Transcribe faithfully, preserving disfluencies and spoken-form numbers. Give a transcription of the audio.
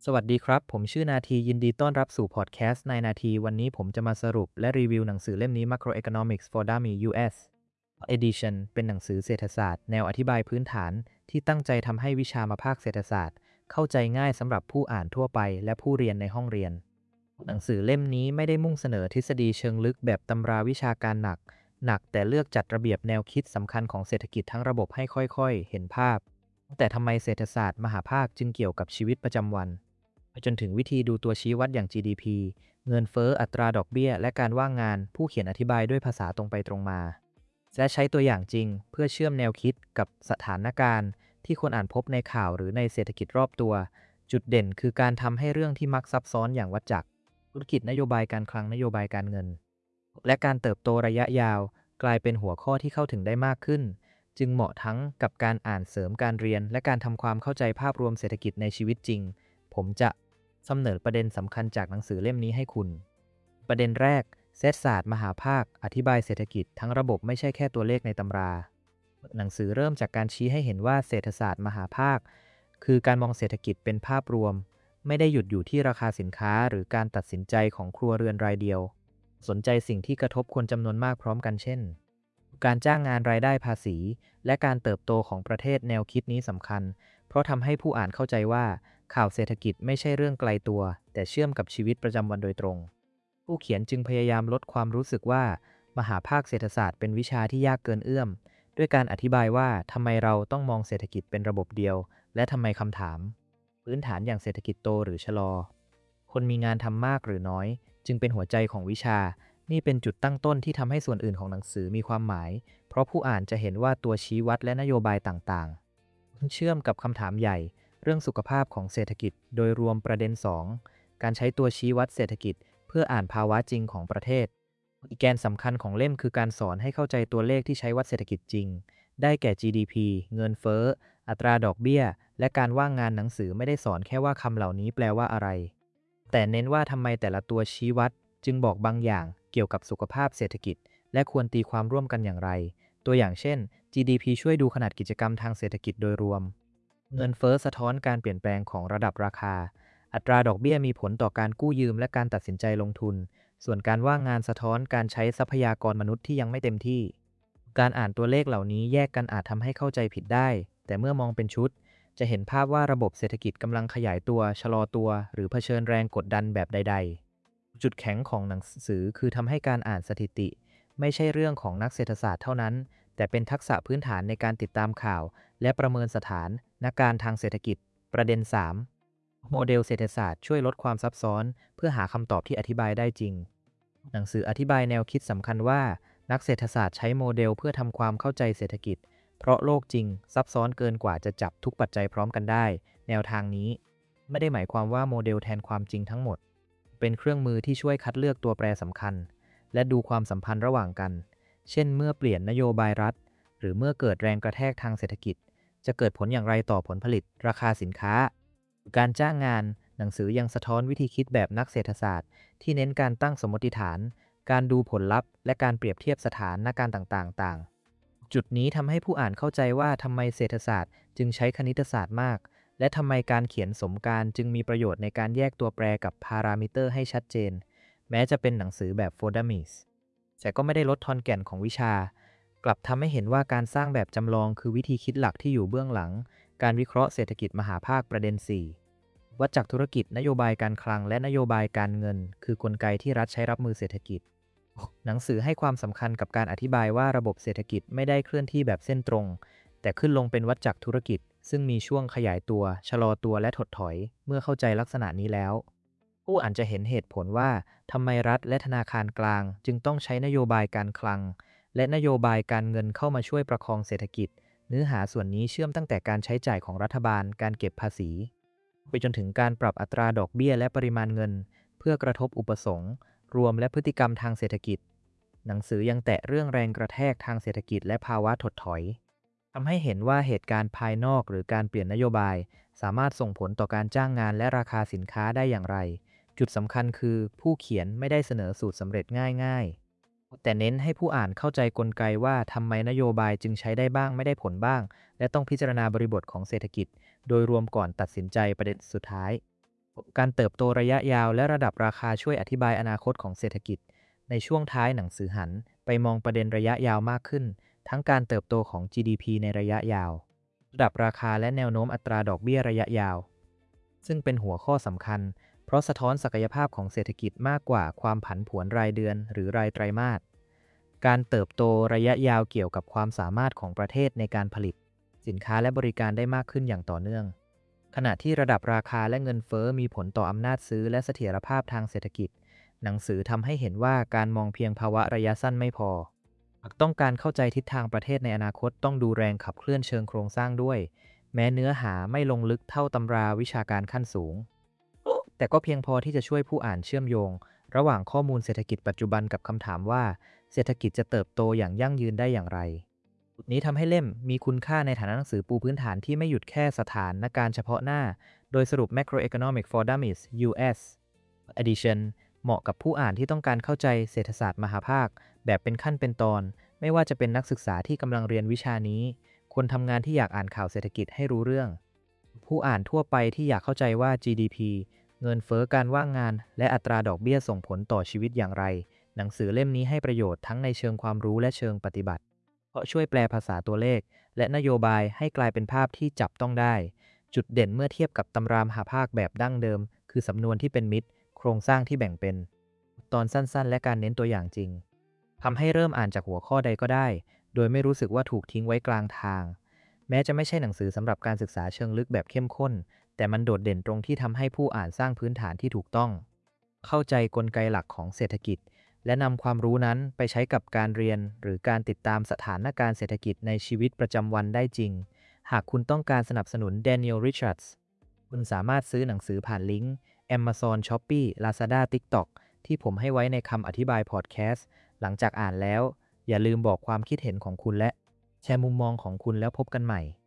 สวัสดีครับผมชื่อนาทียินดีต้อนรับสู่พอดแคสต์ในนาทีวันนี้ผมจะมาสรุปและรีวิวหนังสือเล่มนี้ Macroeconomics for Dummies ยู เอส Edition เป็นหนังสือเศรษฐศาสตร์แนวอธิบายพื้นฐานที่ตั้งใจทำให้วิชามาภาคเศรษฐศาสตร์เข้าใจง่ายสำหรับผู้อ่านทั่วไปและผู้เรียนในห้องเรียนหนังสือเล่มนี้ไม่ได้มุ่งเสนอทฤษฎีเชิงลึกแบบตำราวิชาการหนักหนักแต่เลือกจัดระเบียบแนวคิดสำคัญของเศรษฐกิจทั้งระบบให้ค่อยๆเห็นภาพแต่ทำไมเศรษฐศาสตร์มหาภาคจึงเกี่ยวกับชีวิตประจำวันไปจนถึงวิธีดูตัวชี้วัดอย่าง จี ดี พี เงินเฟ้ออัตราดอกเบี้ยและการว่างงานผู้เขียนอธิบายด้วยภาษาตรงไปตรงมาและใช้ตัวอย่างจริงเพื่อเชื่อมแนวคิดกับสถานการณ์ที่คนอ่านพบในข่าวหรือในเศรษฐกิจรอบตัวจุดเด่นคือการทำให้เรื่องที่มักซับซ้อนอย่างวัฏจักรธุรกิจนโยบายการคลังนโยบายการเงินและการเติบโตระยะยาวกลายเป็นหัวข้อที่เข้าถึงได้มากขึ้นจึงเหมาะทั้งกับการอ่านเสริมการเรียนและการทำความเข้าใจภาพรวมเศรษฐกิจในชีวิตจริงผมจะเสนอประเด็นสำคัญจากหนังสือเล่มนี้ให้คุณประเด็นแรกเศรษฐศาสตร์มหาภาคอธิบายเศรษฐกิจทั้งระบบไม่ใช่แค่ตัวเลขในตำราหนังสือเริ่มจากการชี้ให้เห็นว่าเศรษฐศาสตร์มหาภาคคือการมองเศรษฐกิจเป็นภาพรวมไม่ได้หยุดอยู่ที่ราคาสินค้าหรือการตัดสินใจของครัวเรือนรายเดียวสนใจสิ่งที่กระทบคนจำนวนมากพร้อมกันเช่นการจ้างงานรายได้ภาษีและการเติบโตของประเทศแนวคิดนี้สำคัญเพราะทำให้ผู้อ่านเข้าใจว่าข่าวเศรษฐกิจไม่ใช่เรื่องไกลตัวแต่เชื่อมกับชีวิตประจำวันโดยตรงผู้เขียนจึงพยายามลดความรู้สึกว่ามหาภาคเศรษฐศาสตร์เป็นวิชาที่ยากเกินเอื้อมด้วยการอธิบายว่าทำไมเราต้องมองเศรษฐกิจเป็นระบบเดียวและทำไมคำถามพื้นฐานอย่างเศรษฐกิจโตหรือชะลอคนมีงานทำมากหรือน้อยจึงเป็นหัวใจของวิชานี่เป็นจุดตั้งต้นที่ทำให้ส่วนอื่นของหนังสือมีความหมายเพราะผู้อ่านจะเห็นว่าตัวชี้วัดและนโยบายต่างๆเชื่อมกับคำถามใหญ่เรื่องสุขภาพของเศรษฐกิจโดยรวมประเด็นสองการใช้ตัวชี้วัดเศรษฐกิจเพื่ออ่านภาวะจริงของประเทศอีกแกนสำคัญของเล่มคือการสอนให้เข้าใจตัวเลขที่ใช้วัดเศรษฐกิจจริงได้แก่ จี ดี พี เงินเฟ้ออัตราดอกเบี้ยและการว่างงานหนังสือไม่ได้สอนแค่ว่าคำเหล่านี้แปลว่าอะไรแต่เน้นว่าทำไมแต่ละตัวชี้วัดจึงบอกบางอย่างเกี่ยวกับสุขภาพเศรษฐกิจและควรตีความร่วมกันอย่างไรตัวอย่างเช่น จี ดี พี ช่วยดูขนาดกิจกรรมทางเศรษฐกิจโดยรวมเงินเฟ้อสะท้อนการเปลี่ยนแปลงของระดับราคาอัตราดอกเบี้ยมีผลต่อการกู้ยืมและการตัดสินใจลงทุนส่วนการว่างงานสะท้อนการใช้ทรัพยากรมนุษย์ที่ยังไม่เต็มที่การอ่านตัวเลขเหล่านี้แยกกันอาจทำให้เข้าใจผิดได้แต่เมื่อมองเป็นชุดจะเห็นภาพว่าระบบเศรษฐกิจกำลังขยายตัวชะลอตัวหรือเผชิญแรงกดดันแบบใดๆจุดแข็งของหนังสือคือทำให้การอ่านสถิติไม่ใช่เรื่องของนักเศรษฐศาสตร์เท่านั้นแต่เป็นทักษะพื้นฐานในการติดตามข่าวและประเมินสถานการณ์ทางเศรษฐกิจประเด็นสามโมเดลเศรษฐศาสตร์ช่วยลดความซับซ้อนเพื่อหาคำตอบที่อธิบายได้จริงหนังสืออธิบายแนวคิดสำคัญว่านักเศรษฐศาสตร์ใช้โมเดลเพื่อทำความเข้าใจเศรษฐกิจเพราะโลกจริงซับซ้อนเกินกว่าจะจับทุกปัจจัยพร้อมกันได้แนวทางนี้ไม่ได้หมายความว่าโมเดลแทนความจริงทั้งหมดเป็นเครื่องมือที่ช่วยคัดเลือกตัวแปรสำคัญและดูความสัมพันธ์ระหว่างกันเช่นเมื่อเปลี่ยนนโยบายรัฐหรือเมื่อเกิดแรงกระแทกทางเศรษฐกิจจะเกิดผลอย่างไรต่อผลผลิตราคาสินค้าการจ้างงานหนังสือยังสะท้อนวิธีคิดแบบนักเศรษฐศาสตร์ที่เน้นการตั้งสมมติฐานการดูผลลัพธ์และการเปรียบเทียบสถานการณ์ต่างๆต่างจุดนี้ทำให้ผู้อ่านเข้าใจว่าทำไมเศรษฐศาสตร์จึงใช้คณิตศาสตร์มากและทำไมการเขียนสมการจึงมีประโยชน์ในการแยกตัวแปรกับพารามิเตอร์ให้ชัดเจนแม้จะเป็นหนังสือแบบ for Dummies แต่ก็ไม่ได้ลดทอนแก่นของวิชากลับทำให้เห็นว่าการสร้างแบบจำลองคือวิธีคิดหลักที่อยู่เบื้องหลังการวิเคราะห์เศรษฐกิจมหาภาคประเด็นสี่วัฏจักรธุรกิจนโยบายการคลังและนโยบายการเงินคือกลไกที่รัฐใช้รับมือเศรษฐกิจหนังสือให้ความสำคัญกับการอธิบายว่าระบบเศรษฐกิจไม่ได้เคลื่อนที่แบบเส้นตรงแต่ขึ้นลงเป็นวัฏจักรธุรกิจซึ่งมีช่วงขยายตัวชะลอตัวและถดถอยเมื่อเข้าใจลักษณะนี้แล้วผู้อ่านจะเห็นเหตุผลว่าทำไมรัฐและธนาคารกลางจึงต้องใช้นโยบายการคลังและนโยบายการเงินเข้ามาช่วยประคองเศรษฐกิจเนื้อหาส่วนนี้เชื่อมตั้งแต่การใช้จ่ายของรัฐบาลการเก็บภาษีไปจนถึงการปรับอัตราดอกเบี้ยและปริมาณเงินเพื่อกระทบอุปสงค์รวมและพฤติกรรมทางเศรษฐกิจหนังสือยังแตะเรื่องแรงกระแทกทางเศรษฐกิจและภาวะถดถอยทำให้เห็นว่าเหตุการณ์ภายนอกหรือการเปลี่ยนนโยบายสามารถส่งผลต่อการจ้างงานและราคาสินค้าได้อย่างไรจุดสำคัญคือผู้เขียนไม่ได้เสนอสูตรสำเร็จง่ายๆแต่เน้นให้ผู้อ่านเข้าใจกลไกว่าทำไมนโยบายจึงใช้ได้บ้างไม่ได้ผลบ้างและต้องพิจารณาบริบทของเศรษฐกิจโดยรวมก่อนตัดสินใจประเด็นสุดท้ายการเติบโตระยะยาวและระดับราคาช่วยอธิบายอนาคตของเศรษฐกิจในช่วงท้ายหนังสือหันไปมองประเด็นระยะยาวมากขึ้นทั้งการเติบโตของ จี ดี พี ในระยะยาวระดับราคาและแนวโน้มอัตราดอกเบี้ยระยะยาวซึ่งเป็นหัวข้อสำคัญเพราะสะท้อนศักยภาพของเศรษฐกิจมากกว่าความผันผวนรายเดือนหรือรายไตรมาสการเติบโตระยะยาวเกี่ยวกับความสามารถของประเทศในการผลิตสินค้าและบริการได้มากขึ้นอย่างต่อเนื่องขณะที่ระดับราคาและเงินเฟ้อมีผลต่ออำนาจซื้อและเสถียรภาพทางเศรษฐกิจหนังสือทำให้เห็นว่าการมองเพียงภาวะระยะสั้นไม่พอหากต้องการเข้าใจทิศทางประเทศในอนาคตต้องดูแรงขับเคลื่อนเชิงโครงสร้างด้วยแม้เนื้อหาไม่ลงลึกเท่าตำราวิชาการขั้นสูงแต่ก็เพียงพอที่จะช่วยผู้อ่านเชื่อมโยงระหว่างข้อมูลเศรษฐกิจปัจจุบันกับคำถามว่าเศรษฐกิจจะเติบโตอย่างยั่งยืนได้อย่างไรจุดนี้ทำให้เล่มมีคุณค่าในฐานะหนังสือปูพื้นฐานที่ไม่หยุดแค่สถานการณ์เฉพาะหน้าโดยสรุป Macroeconomics for Dummies ยู เอส Edition เหมาะกับผู้อ่านที่ต้องการเข้าใจเศรษฐศาสตร์มหาภาคแบบเป็นขั้นเป็นตอนไม่ว่าจะเป็นนักศึกษาที่กำลังเรียนวิชานี้คนทำงานที่อยากอ่านข่าวเศรษฐกิจให้รู้เรื่องผู้อ่านทั่วไปที่อยากเข้าใจว่า จี ดี พี เงินเฟ้อการว่างงานและอัตราดอกเบี้ยส่งผลต่อชีวิตอย่างไรหนังสือเล่มนี้ให้ประโยชน์ทั้งในเชิงความรู้และเชิงปฏิบัติเพราะช่วยแปลภาษาตัวเลขและนโยบายให้กลายเป็นภาพที่จับต้องได้จุดเด่นเมื่อเทียบกับตำรามหาภาคแบบดั้งเดิมคือสำนวนที่เป็นมิตรโครงสร้างที่แบ่งเป็นตอนสั้นๆและการเน้นตัวอย่างจริงทำให้เริ่มอ่านจากหัวข้อใดก็ได้โดยไม่รู้สึกว่าถูกทิ้งไว้กลางทางแม้จะไม่ใช่หนังสือสำหรับการศึกษาเชิงลึกแบบเข้มข้นแต่มันโดดเด่นตรงที่ทำให้ผู้อ่านสร้างพื้นฐานที่ถูกต้องเข้าใจกลไกหลักของเศรษฐกิจและนำความรู้นั้นไปใช้กับการเรียนหรือการติดตามสถานการณ์เศรษฐกิจในชีวิตประจำวันได้จริงหากคุณต้องการสนับสนุน Daniel Richards คุณสามารถซื้อหนังสือผ่านลิงก์ Amazon Shopee Lazada TikTok ที่ผมให้ไว้ในคำอธิบายพอดแคสต์หลังจากอ่านแล้วอย่าลืมบอกความคิดเห็นของคุณและแชร์มุมมองของคุณแล้วพบกันใหม่